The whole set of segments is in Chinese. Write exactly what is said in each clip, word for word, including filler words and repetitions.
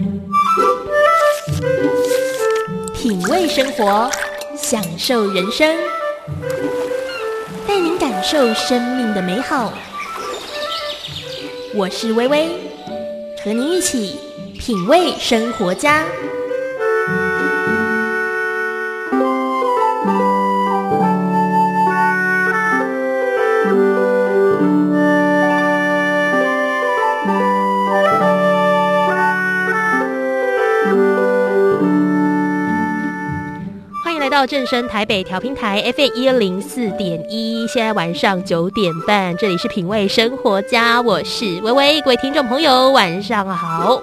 品味生活，享受人生，带您感受生命的美好。我是薇薇，和您一起品味生活家。到正声台北调频台 F M 一零四点一，现在晚上九点半，这里是品味生活家，我是薇薇，各位听众朋友晚上好。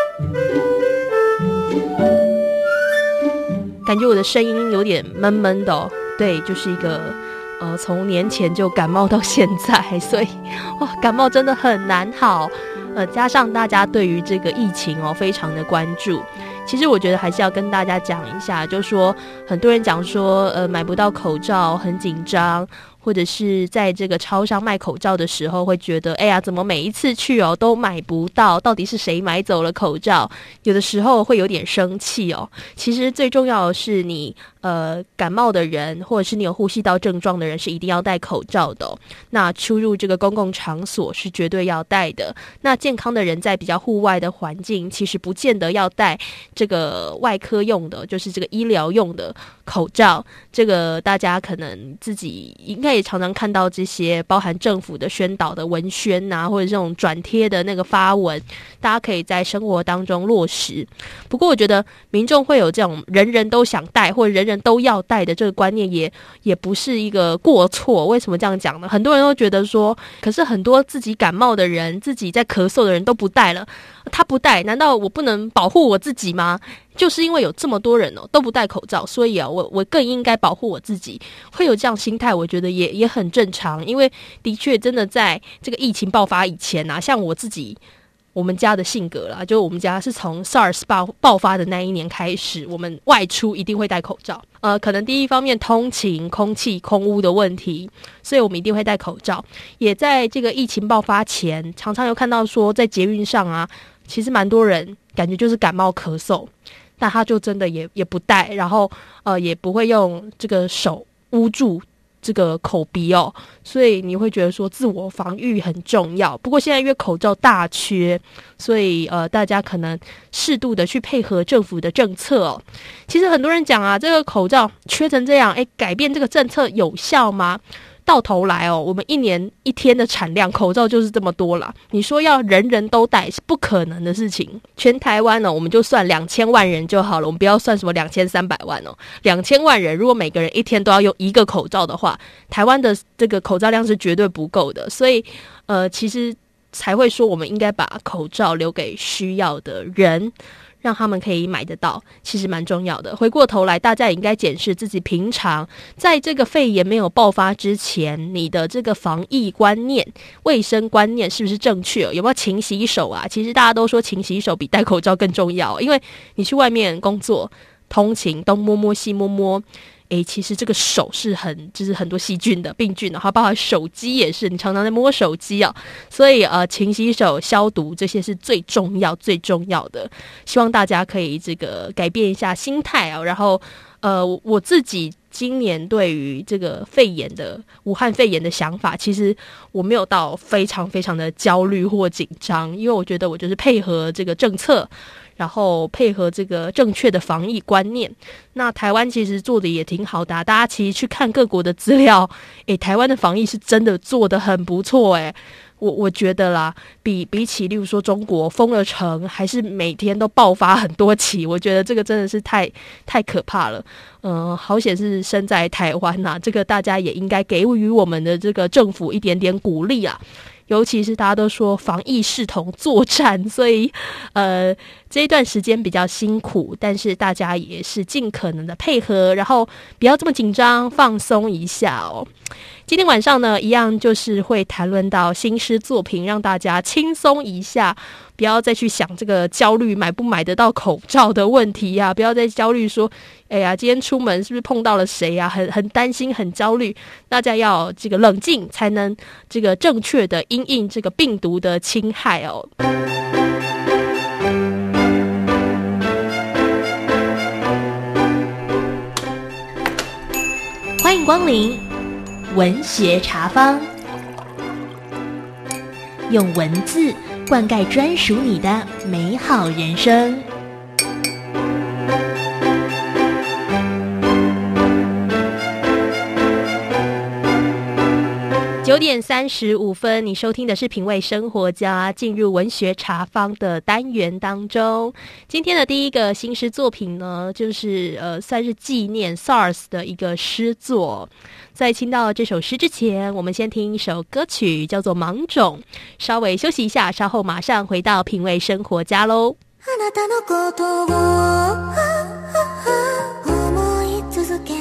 感觉我的声音有点闷闷的、哦、对，就是一个呃，从年前就感冒到现在，所以哇，感冒真的很难好。呃，加上大家对于这个疫情哦非常的关注，其实我觉得还是要跟大家讲一下，就是说很多人讲说呃买不到口罩很紧张，或者是在这个超商卖口罩的时候会觉得哎呀怎么每一次去哦都买不到，到底是谁买走了口罩，有的时候会有点生气哦。其实最重要的是你呃感冒的人或者是你有呼吸道症状的人是一定要戴口罩的、哦、那出入这个公共场所是绝对要戴的。那健康的人在比较户外的环境其实不见得要戴这个外科用的，就是这个医疗用的口罩，这个大家可能自己应该也常常看到这些包含政府的宣导的文宣啊，或者这种转贴的那个发文，大家可以在生活当中落实。不过我觉得民众会有这种人人都想戴或者人人都要戴的这个观念也也不是一个过错。为什么这样讲呢？很多人都觉得说，可是很多自己感冒的人，自己在咳嗽的人都不戴了，他不戴难道我不能保护我自己吗？就是因为有这么多人哦都不戴口罩，所以啊我我更应该保护我自己，会有这样心态，我觉得也也很正常。因为的确真的在这个疫情爆发以前啊，像我自己我们家的性格啦，就我们家是从 SARS 爆爆发的那一年开始，我们外出一定会戴口罩。呃，可能第一方面通勤、空气、空污的问题，所以我们一定会戴口罩。也在这个疫情爆发前，常常有看到说在捷运上啊，其实蛮多人感觉就是感冒咳嗽，但他就真的也也不戴，然后呃也不会用这个手捂住这个口鼻哦，所以你会觉得说自我防御很重要。不过现在因为口罩大缺，所以呃大家可能适度的去配合政府的政策哦。其实很多人讲啊，这个口罩缺成这样，诶，改变这个政策有效吗？到头来哦，我们一年一天的产量口罩就是这么多啦。你说要人人都戴是不可能的事情。全台湾呢，我们就算两千万人就好了，我们不要算什么两千三百万哦。两千万人，如果每个人一天都要用一个口罩的话，台湾的这个口罩量是绝对不够的。所以，呃，其实才会说我们应该把口罩留给需要的人，让他们可以买得到，其实蛮重要的。回过头来，大家也应该检视自己平常在这个肺炎没有爆发之前，你的这个防疫观念、卫生观念是不是正确？有没有勤洗手啊？其实大家都说勤洗手比戴口罩更重要，因为你去外面工作、通勤，东摸摸西摸摸。诶，其实这个手是很就是很多细菌的病菌的，然后包括手机也是，你常常在摸手机啊，所以呃，勤洗手、消毒这些是最重要最重要的。希望大家可以这个改变一下心态啊，然后呃，我自己今年对于这个肺炎的武汉肺炎的想法，其实我没有到非常非常的焦虑或紧张，因为我觉得我就是配合这个政策。然后配合这个正确的防疫观念，那台湾其实做的也挺好的、啊、大家其实去看各国的资料，诶，台湾的防疫是真的做得很不错诶。我我觉得啦，比比起例如说中国封了城，还是每天都爆发很多起，我觉得这个真的是太太可怕了。嗯、呃，好险是身在台湾呐、啊，这个大家也应该给予我们的这个政府一点点鼓励啊。尤其是大家都说防疫视同作战，所以呃这一段时间比较辛苦，但是大家也是尽可能的配合，然后不要这么紧张，放松一下哦。今天晚上呢，一样就是会谈论到新诗作品，让大家轻松一下，不要再去想这个焦虑买不买得到口罩的问题啊，不要再焦虑说哎呀今天出门是不是碰到了谁啊，很很担心很焦虑。大家要这个冷静，才能这个正确的因应这个病毒的侵害哦。 光临文学茶坊，用文字灌溉专属你的美好人生。 九点三十五分，你收听的是品味生活家，进入文学茶坊的单元当中。今天的第一个新诗作品呢，就是呃，算是纪念 SARS 的一个诗作。在听到这首诗之前，我们先听一首歌曲，叫做《芒种》。稍微休息一下，稍后馬上回到品味生活家咯。あなたのことを思い続け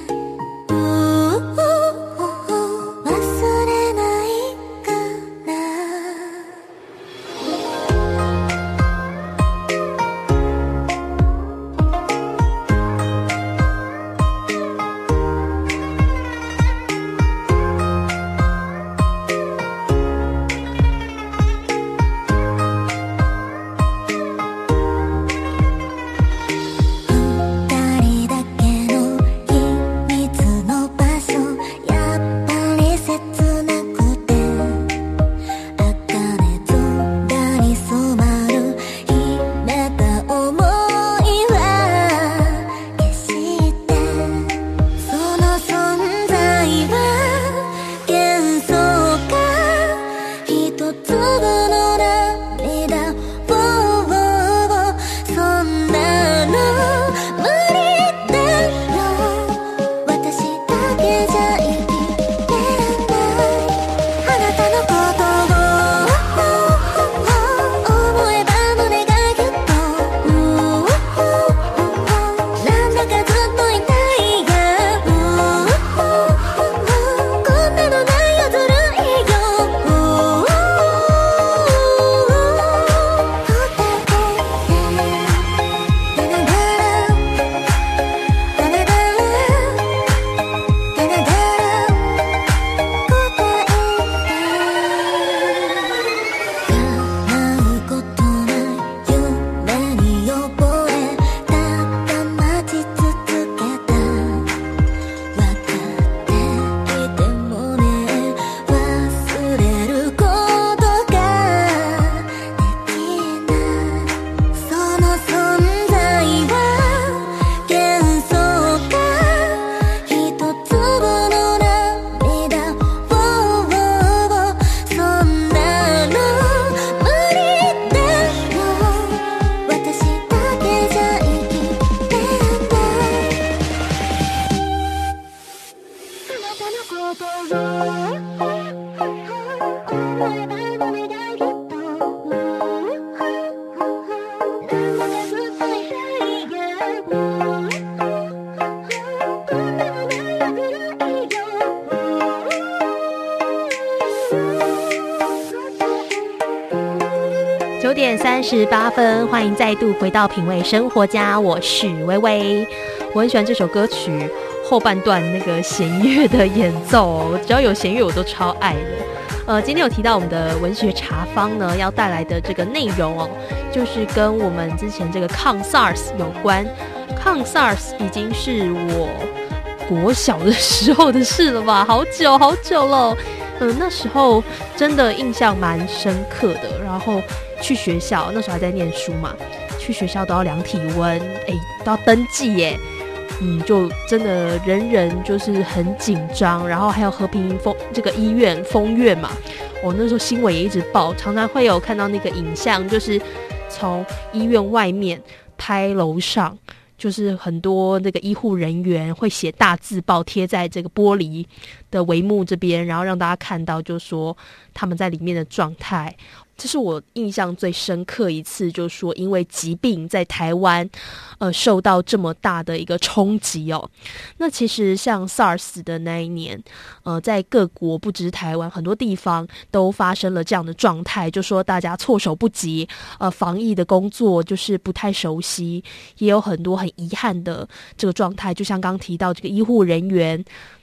九点三十八分，欢迎再度回到品味生活家，我是薇薇。我很喜欢这首歌曲后半段那个弦乐的演奏，只要有弦乐我都超爱的。呃，今天有提到我们的文学茶坊呢，要带来的这个内容哦，就是跟我们之前这个抗 SARS 有关。抗 SARS 已经是我国小的时候的事了吧，好久好久了。嗯、呃，那时候真的印象蛮深刻的。然后去学校，那时候还在念书嘛，去学校都要量体温，哎，都要登记耶。嗯，就真的人人就是很紧张，然后还有和平风这个医院封院嘛，我那时候新闻也一直报，常常会有看到那个影像，就是从医院外面拍楼上，就是很多那个医护人员会写大字报贴在这个玻璃的帷幕这边，然后让大家看到，就说他们在里面的状态。这是我印象最深刻一次，就是说因为疾病在台湾呃受到这么大的一个冲击哦。那其实像 SARS 的那一年，呃在各国不只是台湾，很多地方都发生了这样的状态，就说大家措手不及，呃防疫的工作就是不太熟悉，也有很多很遗憾的这个状态，就像刚提到这个医护人员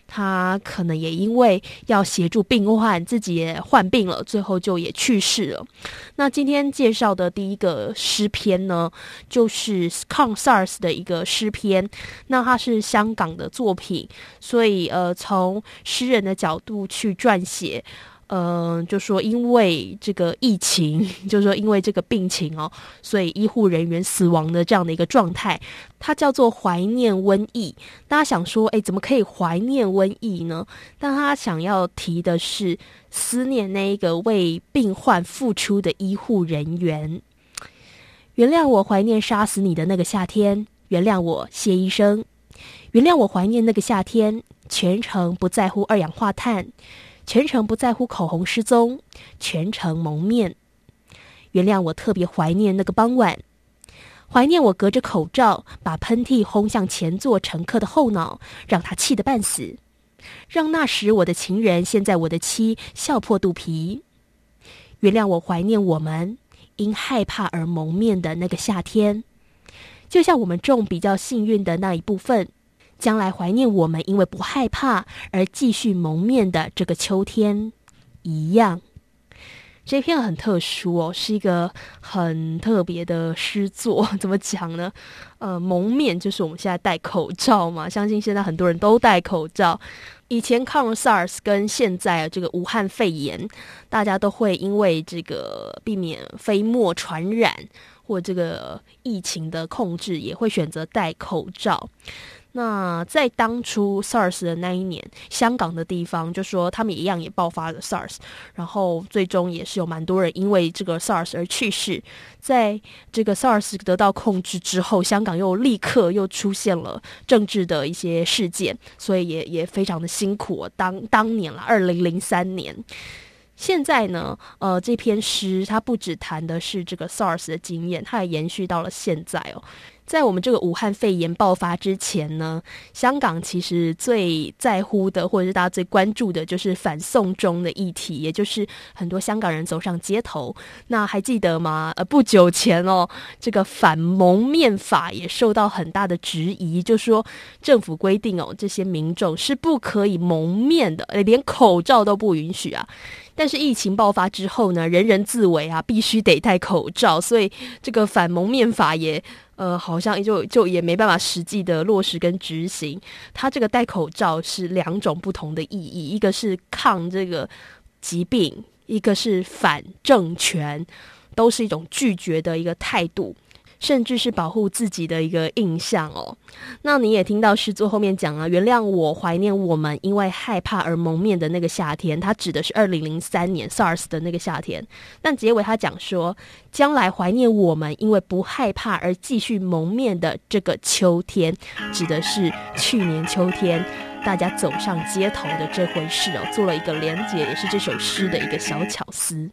他可能也因为要协助病患，自己也患病了，最后就也去世了。那今天介绍的第一个诗篇呢，就是抗 SARS 的一个诗篇。那它是香港的作品，所以呃，从诗人的角度去撰写。嗯、呃，就说因为这个疫情，就是说因为这个病情哦，所以医护人员死亡的这样的一个状态，它叫做怀念瘟疫。大家想说，哎，怎么可以怀念瘟疫呢？但他想要提的是思念那一个为病患付出的医护人员。原谅我怀念杀死你的那个夏天，原谅我谢医生，原谅我怀念那个夏天，全程不在乎二氧化碳。全程不在乎口红失踪，全程蒙面。原谅我特别怀念那个傍晚，怀念我隔着口罩把喷嚏轰向前座乘客的后脑，让他气得半死，让那时我的情人现在我的妻笑破肚皮。原谅我怀念我们因害怕而蒙面的那个夏天，就像我们中比较幸运的那一部分，将来怀念我们因为不害怕而继续蒙面的这个秋天一样。这篇很特殊哦，是一个很特别的诗作。怎么讲呢？呃，蒙面就是我们现在戴口罩嘛，相信现在很多人都戴口罩。以前抗 SARS 跟现在这个武汉肺炎，大家都会因为这个避免飞沫传染或这个疫情的控制，也会选择戴口罩。那在当初 SARS 的那一年，香港的地方就说他们一样也爆发了 SARS， 然后最终也是有蛮多人因为这个 SARS 而去世。在这个 SARS 得到控制之后，香港又立刻又出现了政治的一些事件，所以也也非常的辛苦、哦、当当年啦，二零零三年。现在呢，呃，这篇诗它不只谈的是这个 SARS 的经验，它也延续到了现在哦。在我们这个武汉肺炎爆发之前呢，香港其实最在乎的，或者是大家最关注的，就是反送中的议题，也就是很多香港人走上街头。那还记得吗？呃，不久前哦，这个反蒙面法也受到很大的质疑，就说政府规定哦，这些民众是不可以蒙面的，连口罩都不允许啊。但是疫情爆发之后呢，人人自危啊，必须得戴口罩，所以这个反蒙面法也呃，好像就就也没办法实际的落实跟执行。它这个戴口罩是两种不同的意义，一个是抗这个疾病，一个是反政权，都是一种拒绝的一个态度，甚至是保护自己的一个印象哦。那你也听到诗作后面讲啊，原谅我怀念我们因为害怕而蒙面的那个夏天，它指的是二零零三年 SARS 的那个夏天。但结尾他讲说，将来怀念我们因为不害怕而继续蒙面的这个秋天，指的是去年秋天大家走上街头的这回事哦，做了一个连结，也是这首诗的一个小巧思。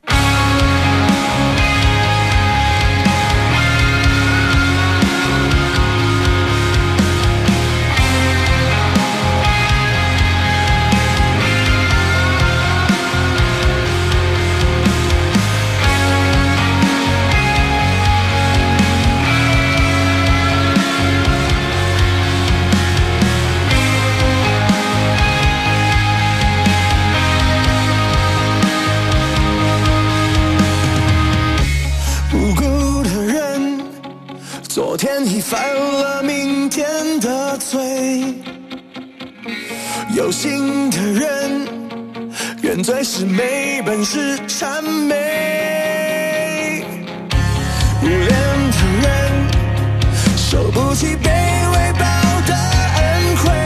昨天已犯了明天的罪，有心的人原罪是没本事谄媚，无脸的人受不起被微薄的恩惠，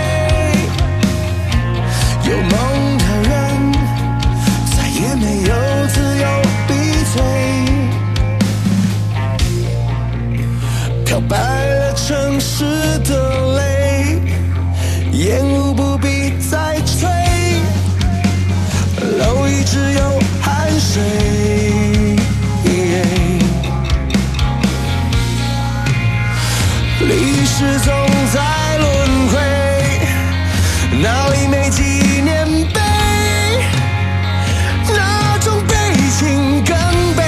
有梦的人再也没有自由闭嘴，漂白了城市的泪，烟雾不必再吹，蝼蚁只有汗水，历史总在轮回，闹一枚纪念碑，那种悲情更悲，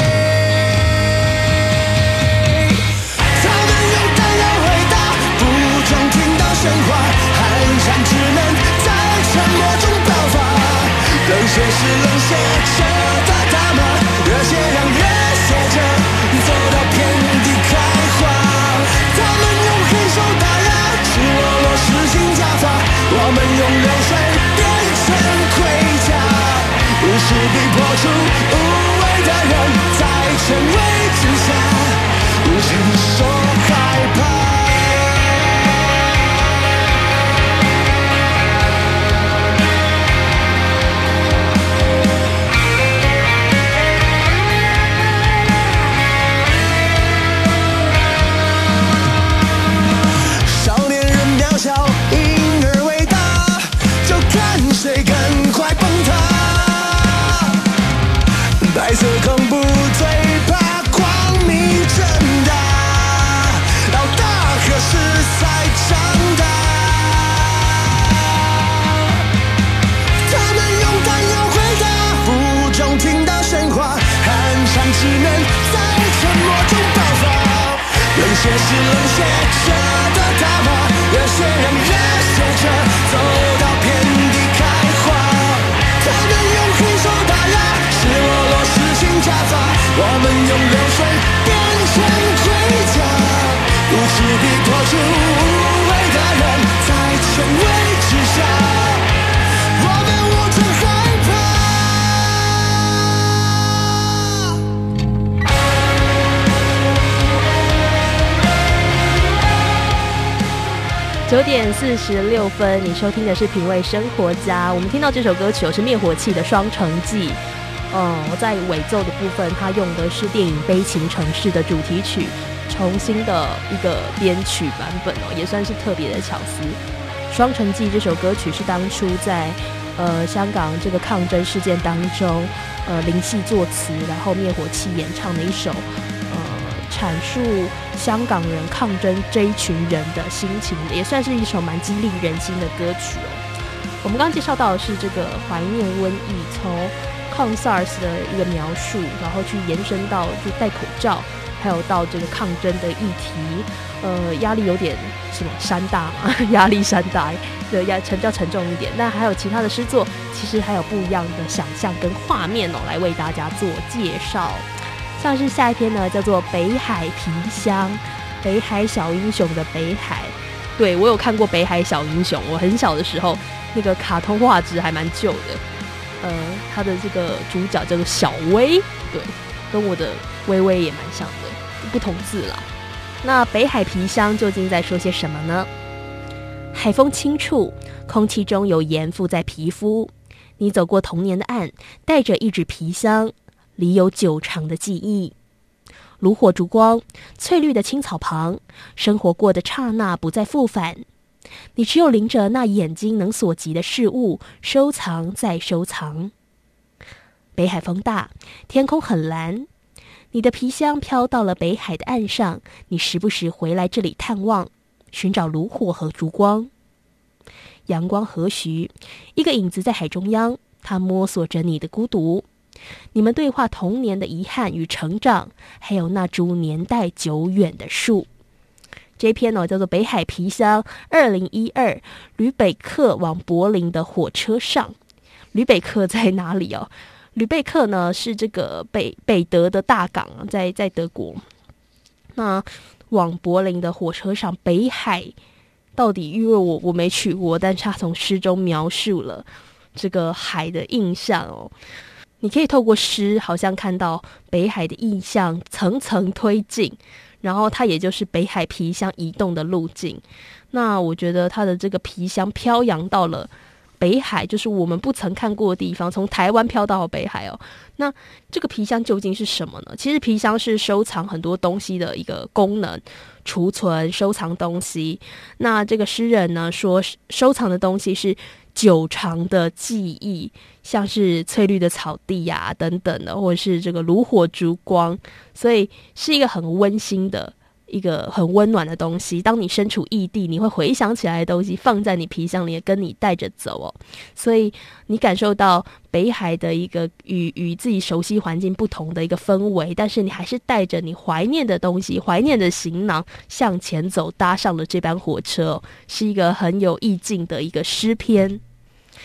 他们用弹药回答，不中听到神话，寒蝉只能在血是冷血着的他们，热血让热血着走到遍地开花。他们用黑手打压，赤裸裸实行家法，我们用流水变成盔甲，不是逼迫出无畏的人，在权威之下承受害怕。谁更快崩塌？白色恐怖最怕光明正大，老大何时才长大？他们用弹药回答，腹中听到神话，酣畅之人在沉默中爆发。冷血是冷血着的他吗？热血让热血着走到遍地。他们用黑手打压，赤裸裸实行家法，我们用流水变成盔甲，不是逼迫出无畏的人，在权威之下，我们无知害怕。九点四十六分，你收听的是品味生活家。我们听到这首歌曲是灭火器的《双城记》。嗯，在尾奏的部分，它用的是电影《悲情城市》的主题曲，重新的一个编曲版本哦，也算是特别的巧思。《双城记》这首歌曲是当初在呃香港这个抗争事件当中，呃林夕作词，然后灭火器演唱的一首。阐述香港人抗争这一群人的心情，也算是一首蛮激励人心的歌曲哦。我们刚刚介绍到的是这个怀念瘟疫，从抗 SARS 的一个描述，然后去延伸到就戴口罩，还有到这个抗争的议题。呃，压力有点什么山大嘛，压力山大，对，要沉比较沉重一点。但还有其他的诗作，其实还有不一样的想象跟画面哦，来为大家做介绍。像是下一篇呢，叫做《北海皮箱》，北海小英雄的北海。对，我有看过《北海小英雄》，我很小的时候，那个卡通画质还蛮旧的。呃，他的这个主角叫做小薇，对，跟我的微微也蛮像的，不同字啦。那北海皮箱究竟在说些什么呢？海风轻触，空气中有盐附在皮肤。你走过童年的岸，带着一纸皮箱。里有久长的记忆，炉火烛光，翠绿的青草旁，生活过的刹那不再复返。你只有拎着那眼睛能所及的事物，收藏再收藏。北海风大，天空很蓝，你的皮箱飘到了北海的岸上，你时不时回来这里探望，寻找炉火和烛光。阳光和煦，一个影子在海中央，它摸索着你的孤独。你们对话童年的遗憾与成长，还有那株年代久远的树。这篇呢叫做《北海皮箱二零一二吕北克往柏林的火车上》。吕北克在哪里哦？吕贝克呢是这个北北德的大港，在在德国。那往柏林的火车上，北海到底因为我我没去过，但是他从诗中描述了这个海的印象哦。你可以透过诗好像看到北海的印象层层推进，然后它也就是北海皮箱移动的路径。那我觉得它的这个皮箱飘扬到了北海，就是我们不曾看过的地方，从台湾飘到北海哦。那这个皮箱究竟是什么呢？其实皮箱是收藏很多东西的一个功能，储存收藏东西。那这个诗人呢说，收藏的东西是久长的记忆，像是翠绿的草地啊等等的，或者是这个炉火烛光，所以是一个很温馨的一个很温暖的东西。当你身处异地，你会回想起来的东西放在你皮箱里，跟你带着走哦。所以你感受到北海的一个与与自己熟悉环境不同的一个氛围，但是你还是带着你怀念的东西，怀念的行囊向前走，搭上了这班火车哦，是一个很有意境的一个诗篇。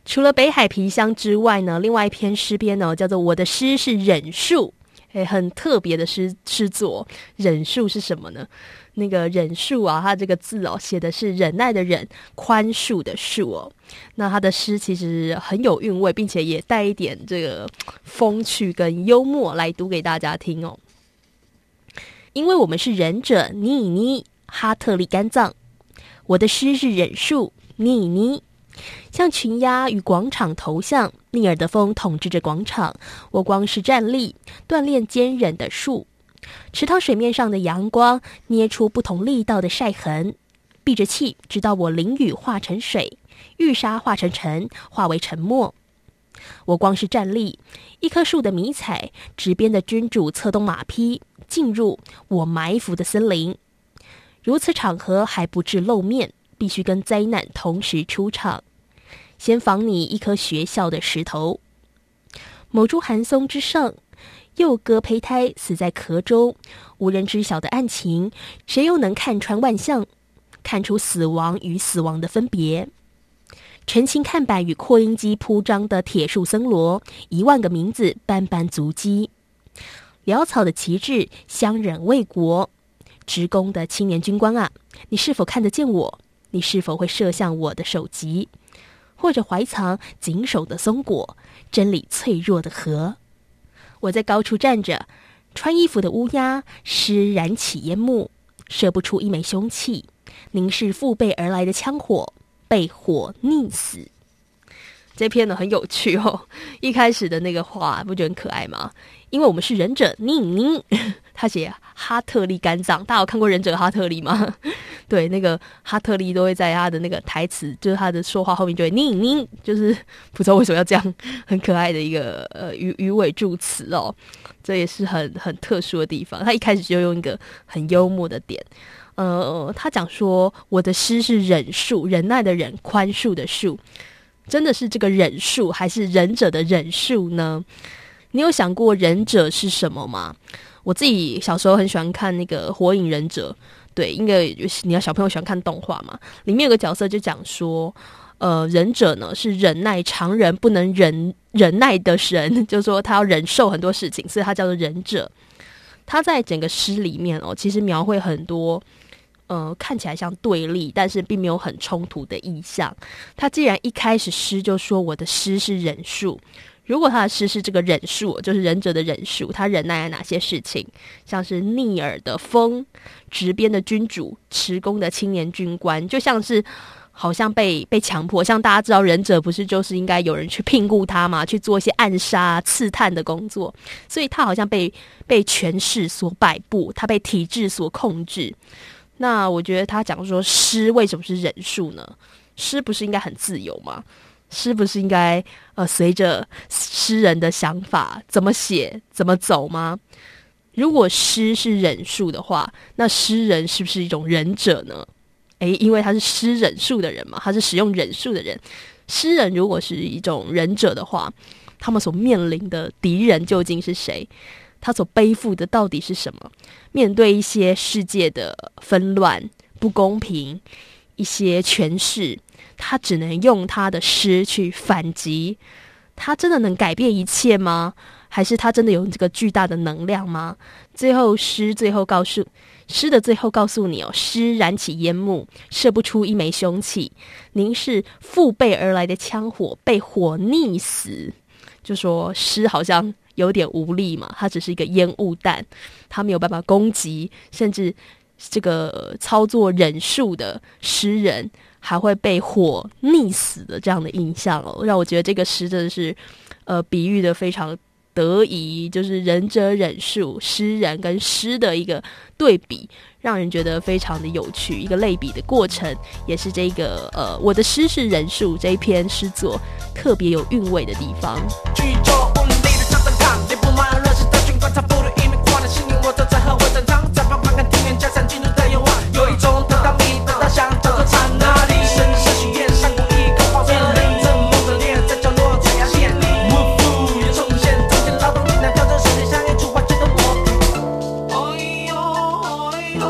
除了北海皮箱之外呢，另外一篇诗篇呢叫做我的诗是忍术，诶，很特别的诗诗作。忍术是什么呢？那个忍术啊，它这个字哦写的是忍耐的忍，宽恕的恕哦。那它的诗其实很有韵味，并且也带一点这个风趣跟幽默来读给大家听哦。因为我们是忍者，妮妮哈特利肝脏，我的诗是忍术，妮妮。像群鸦与广场头像，逆耳的风统治着广场，我光是站立，锻炼坚韧的树。池塘水面上的阳光捏出不同力道的晒痕，闭着气，直到我淋雨化成水，玉沙化成尘，化为沉默。我光是站立，一棵树的迷彩，执鞭的君主策动马匹，进入我埋伏的森林。如此场合还不致露面，必须跟灾难同时出场。先仿你一颗学校的石头，某株寒松之上，幼鸽胚胎死在壳中，无人知晓的案情，谁又能看穿万象，看出死亡与死亡的分别？陈情看板与扩音机铺张的铁树森罗，一万个名字斑斑足迹。潦草的旗帜，相忍为国。职工的青年军官啊，你是否看得见我？你是否会射向我的首级？或者怀藏紧守的松果，真理脆弱的河。我在高处站着，穿衣服的乌鸦，诗燃起烟幕，射不出一枚凶器。凝视父辈而来的枪火，被火溺死。这篇呢很有趣哦，一开始的那个话不觉得很可爱吗？因为我们是忍者，宁宁，他写哈特利肝脏，大家有看过忍者哈特利吗？对，那个哈特利都会在他的那个台词，就是他的说话后面就会宁宁，就是不知道为什么要这样，很可爱的一个呃鱼鱼尾助词哦，这也是很很特殊的地方。他一开始就用一个很幽默的点。呃，他讲说我的诗是忍术，忍耐的忍，宽恕的恕，真的是这个忍术还是忍者的忍术呢？你有想过忍者是什么吗？我自己小时候很喜欢看那个火影忍者，对，因为你要小朋友喜欢看动画嘛，里面有个角色就讲说呃，忍者呢是忍耐常人不能忍忍耐的神，就是说他要忍受很多事情，所以他叫做忍者。他在整个诗里面哦，其实描绘很多呃，看起来像对立，但是并没有很冲突的意象。他既然一开始诗就说我的诗是忍术，如果他的诗是这个忍术，就是忍者的忍术，他忍耐了哪些事情？像是逆耳的风，执鞭的君主，持弓的青年军官，就像是好像被被强迫。像大家知道忍者不是就是应该有人去聘雇他嘛，去做一些暗杀刺探的工作，所以他好像被被权势所摆布，他被体制所控制。那我觉得他讲说诗为什么是忍术呢？诗不是应该很自由吗？诗不是应该呃随着诗人的想法怎么写怎么走吗？如果诗是忍术的话，那诗人是不是一种忍者呢？诶，因为他是诗忍术的人嘛，他是使用忍术的人。诗人如果是一种忍者的话，他们所面临的敌人究竟是谁？他所背负的到底是什么？面对一些世界的纷乱、不公平、一些权势，他只能用他的诗去反击。他真的能改变一切吗？还是他真的有这个巨大的能量吗？最后诗最后告诉诗的最后告诉你哦，诗燃起烟幕，射不出一枚凶器，凝视父辈而来的枪火，被火溺死。就说诗好像有点无力嘛，它只是一个烟雾弹，它没有办法攻击，甚至这个操作忍术的诗人还会被火溺死的这样的印象哦，让我觉得这个诗真的是呃比喻的非常得宜，就是忍者忍术，诗人跟诗的一个对比，让人觉得非常的有趣，一个类比的过程，也是这个呃我的诗是忍术这一篇诗作特别有韵味的地方。 剧作无力的张灯塔，内部满热血的军官，他不对一面狂的心灵，我走在和我战场，在旁观看庭院加上进入的愿望，有一种得到你得到想叫做禅那里，深深许愿上过一个画面，认真梦的脸在角落踩压线，幕布也重现，中间劳动力量跳着世界像一出画卷的我。哦哟哦哟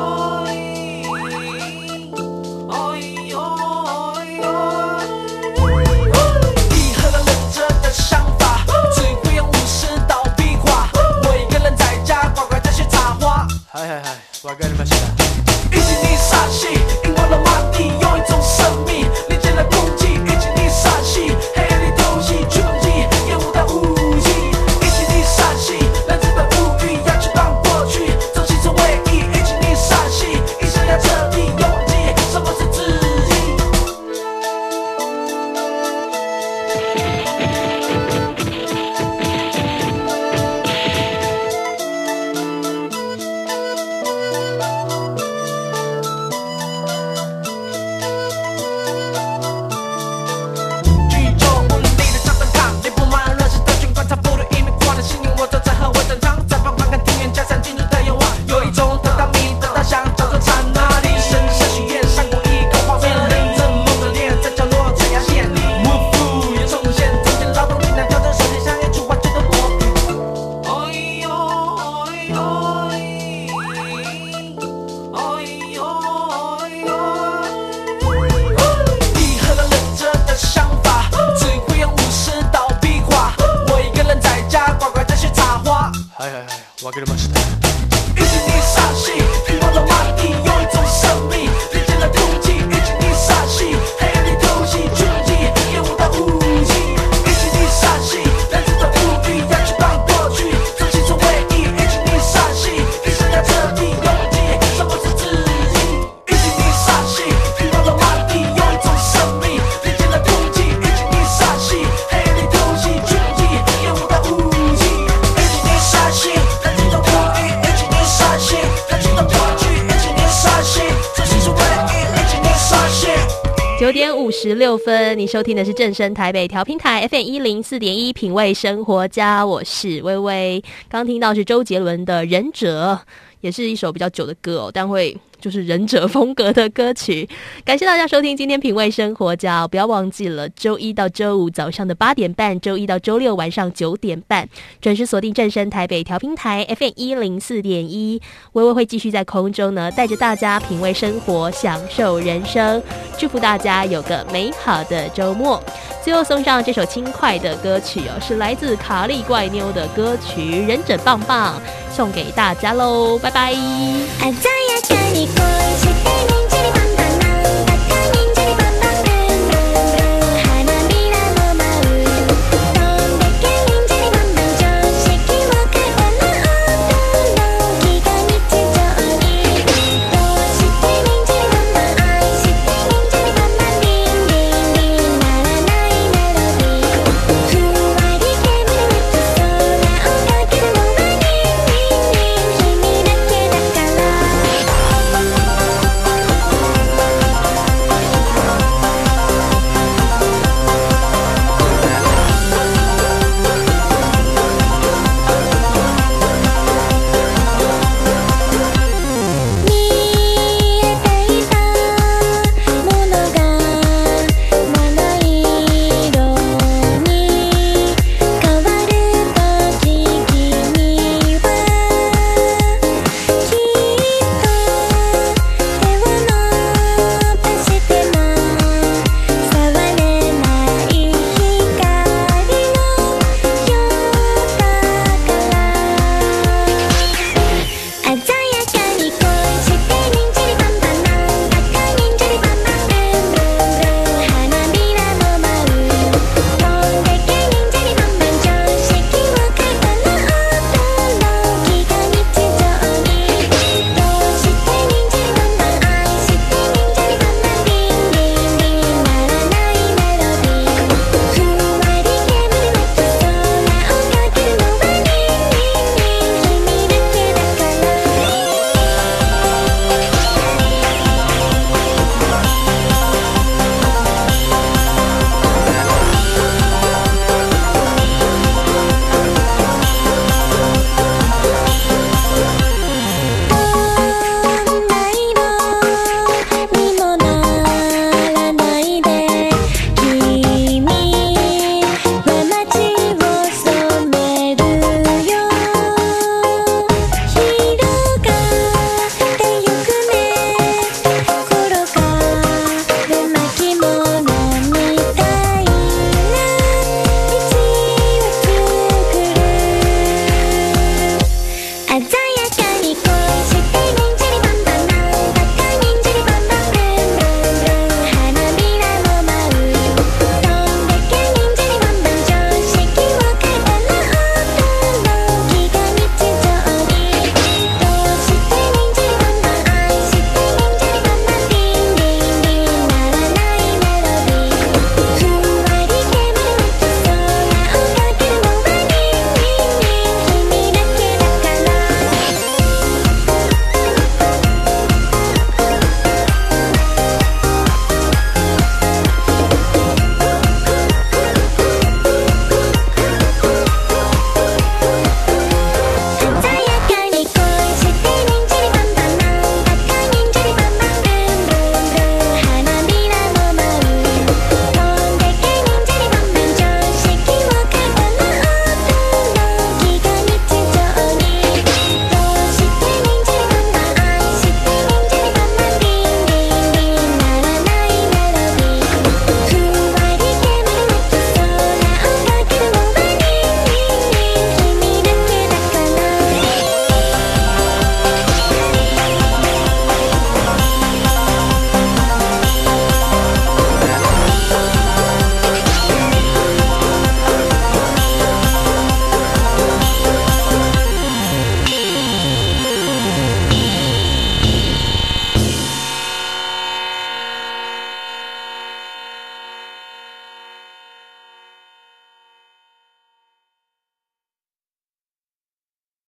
哦哟哦哟，一けました。 一起你傻戏，平凡的马蹄有一种生命，历经了空气。一起你傻戏，黑夜里偷袭穷极，烟雾的武器。一起你傻戏，男子的不必要去帮过去，重新做回忆。一起你傻戏，一生要彻底拥挤，什么是自己？一起你傻戏，平凡的马蹄有一种生命，历经了空气。一起你傻戏，黑夜里偷袭穷极，烟雾的武器。一起你傻戏，男子的不必。一起你傻戏，看清了过去。一起你傻戏，重新做回忆。一起你傻戏。 九点五十六分，你收听的是正声台北调频台 F M 一零四点一品味生活家，我是薇薇。刚听到是周杰伦的《忍者》，也是一首比较久的歌哦，但会就是忍者风格的歌曲。感谢大家收听今天品味生活家，不要忘记了周一到周五早上的八点半，周一到周六晚上九点半，准时锁定正声台北调频台 F M 一零四点一。微微会继续在空中呢，带着大家品味生活，享受人生，祝福大家有个美好的周末。最后送上这首轻快的歌曲哦，是来自卡利怪妞的歌曲《忍者棒棒》，送给大家喽，拜拜。 鮮やかに